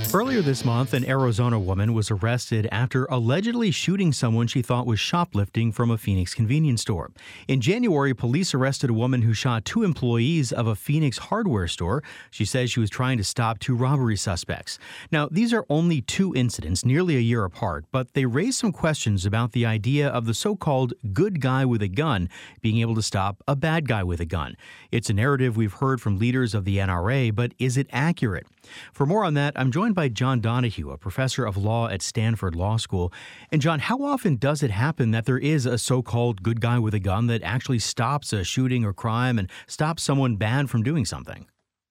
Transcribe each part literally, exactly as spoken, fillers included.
Earlier this month, an Arizona woman was arrested after allegedly shooting someone she thought was shoplifting from a Phoenix convenience store. In January, police arrested a woman who shot two employees of a Phoenix hardware store. She says she was trying to stop two robbery suspects. Now, these are only two incidents, nearly a year apart, but they raise some questions about the idea of the so-called good guy with a gun being able to stop a bad guy with a gun. It's a narrative we've heard from leaders of the N R A, but is it accurate? For more on that, I'm joined by John Donahue, a professor of law at Stanford Law School. And John, how often does it happen that there is a so-called good guy with a gun that actually stops a shooting or crime and stops someone bad from doing something?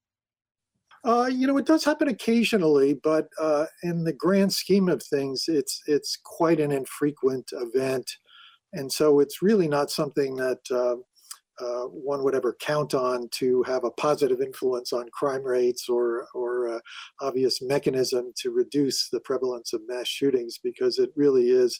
Uh, you know, it does happen occasionally, but uh, in the grand scheme of things, it's it's quite an infrequent event. And so it's really not something that uh, uh, one would ever count on to have a positive influence on crime rates or, or uh, obvious mechanism to reduce the prevalence of mass shootings, because it really is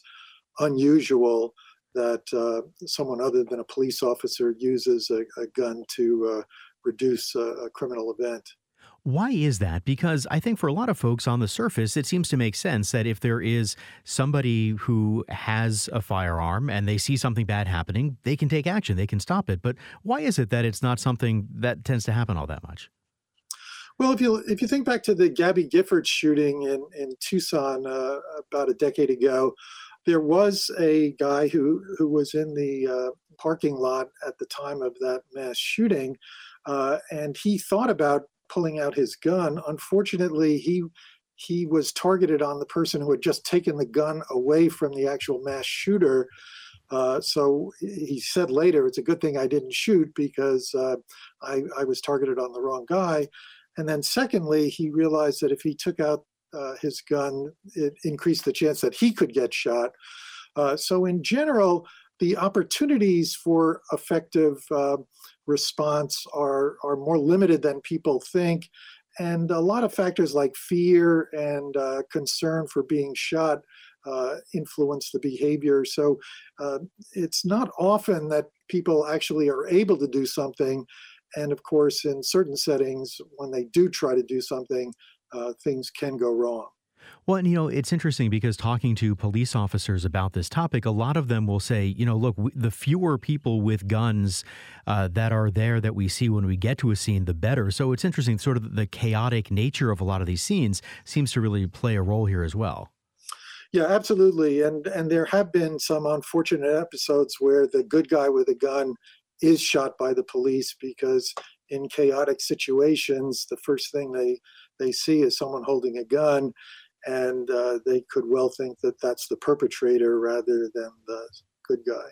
unusual that uh, someone other than a police officer uses a, a gun to uh, reduce a, a criminal event. Why is that? Because I think for a lot of folks on the surface, it seems to make sense that if there is somebody who has a firearm and they see something bad happening, they can take action, they can stop it. But why is it that it's not something that tends to happen all that much? Well, if you if you think back to the Gabby Giffords shooting in, in Tucson uh, about a decade ago, there was a guy who, who was in the uh, parking lot at the time of that mass shooting, uh, and he thought about pulling out his gun. Unfortunately, he he was targeted on the person who had just taken the gun away from the actual mass shooter. Uh, so he said later, "It's a good thing I didn't shoot because uh, I, I was targeted on the wrong guy." And then secondly, he realized that if he took out uh, his gun, it increased the chance that he could get shot. Uh, so in general, the opportunities for effective uh, response are, are more limited than people think. And a lot of factors like fear and uh, concern for being shot uh, influence the behavior. So uh, it's not often that people actually are able to do something. And of course, in certain settings, when they do try to do something, uh, things can go wrong. Well, and, you know, it's interesting because talking to police officers about this topic, a lot of them will say, you know, look, w- the fewer people with guns uh, that are there that we see when we get to a scene, the better. So it's interesting, sort of the chaotic nature of a lot of these scenes seems to really play a role here as well. Yeah, absolutely. And and there have been some unfortunate episodes where the good guy with a gun is shot by the police because in chaotic situations, the first thing they they see is someone holding a gun, and uh, they could well think that that's the perpetrator rather than the good guy.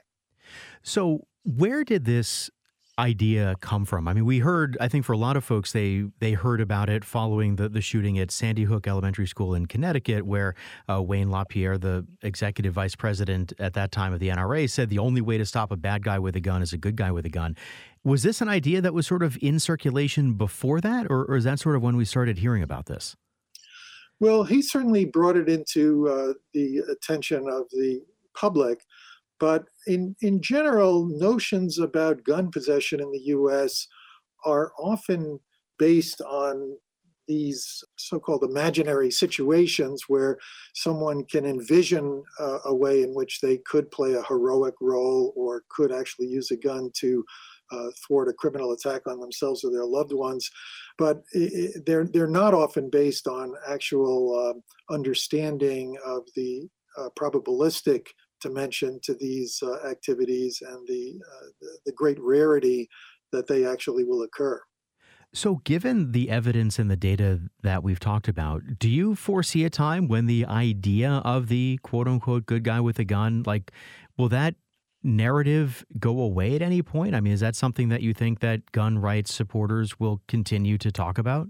So where did this idea come from? I mean, we heard, I think for a lot of folks, they they heard about it following the, the shooting at Sandy Hook Elementary School in Connecticut, where uh, Wayne LaPierre, the executive vice president at that time of the N R A, said the only way to stop a bad guy with a gun is a good guy with a gun. Was this an idea that was sort of in circulation before that, or, or is that sort of when we started hearing about this? Well, he certainly brought it into uh, the attention of the public. But in, in general, notions about gun possession in the U S are often based on these so-called imaginary situations where someone can envision uh, a way in which they could play a heroic role or could actually use a gun to uh, thwart a criminal attack on themselves or their loved ones. But it, they're, they're not often based on actual uh, understanding of the uh, probabilistic dimension to these uh, activities and the, uh, the the great rarity that they actually will occur. So given the evidence and the data that we've talked about, do you foresee a time when the idea of the quote unquote good guy with a gun, like, will that narrative go away at any point? I mean, is that something that you think that gun rights supporters will continue to talk about?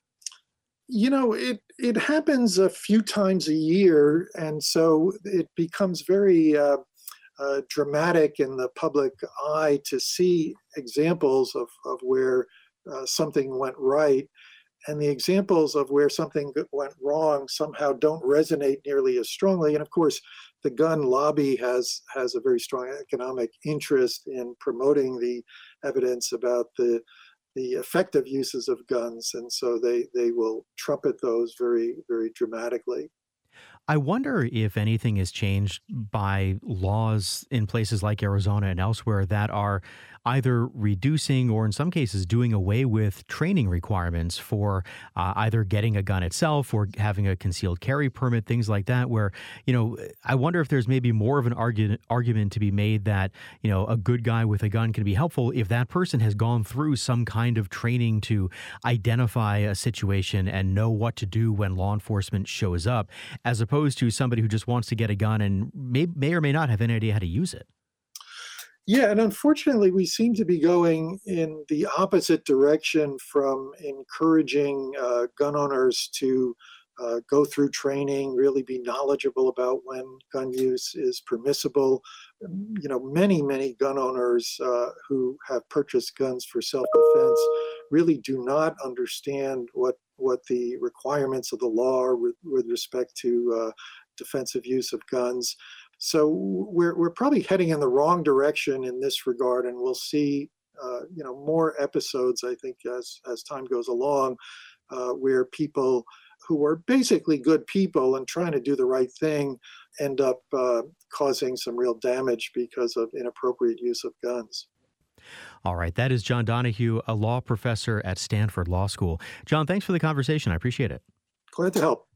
You know, it it happens a few times a year, and so it becomes very uh, uh, dramatic in the public eye to see examples of, of where uh, something went right. And the examples of where something went wrong somehow don't resonate nearly as strongly. And of course, the gun lobby has has a very strong economic interest in promoting the evidence about the the effective uses of guns, and so they they will trumpet those very very dramatically. I wonder if anything has changed by laws in places like Arizona and elsewhere that are either reducing or, in some cases, doing away with training requirements for uh, either getting a gun itself or having a concealed carry permit, things like that. Where, you know, I wonder if there's maybe more of an argument argument to be made that, you know, a good guy with a gun can be helpful if that person has gone through some kind of training to identify a situation and know what to do when law enforcement shows up, as opposed to somebody who just wants to get a gun and may, may or may not have any idea how to use it. Yeah, and unfortunately, we seem to be going in the opposite direction from encouraging uh, gun owners to uh, go through training, really be knowledgeable about when gun use is permissible. Um, You know, many, many gun owners uh, who have purchased guns for self-defense really do not understand what what the requirements of the law are with, with respect to uh, defensive use of guns. So we're we're probably heading in the wrong direction in this regard, and we'll see uh, you know more episodes. I think as as time goes along, uh, where people who are basically good people and trying to do the right thing end up uh, causing some real damage because of inappropriate use of guns. All right. That is John Donahue, a law professor at Stanford Law School. John, thanks for the conversation. I appreciate it. Glad to help.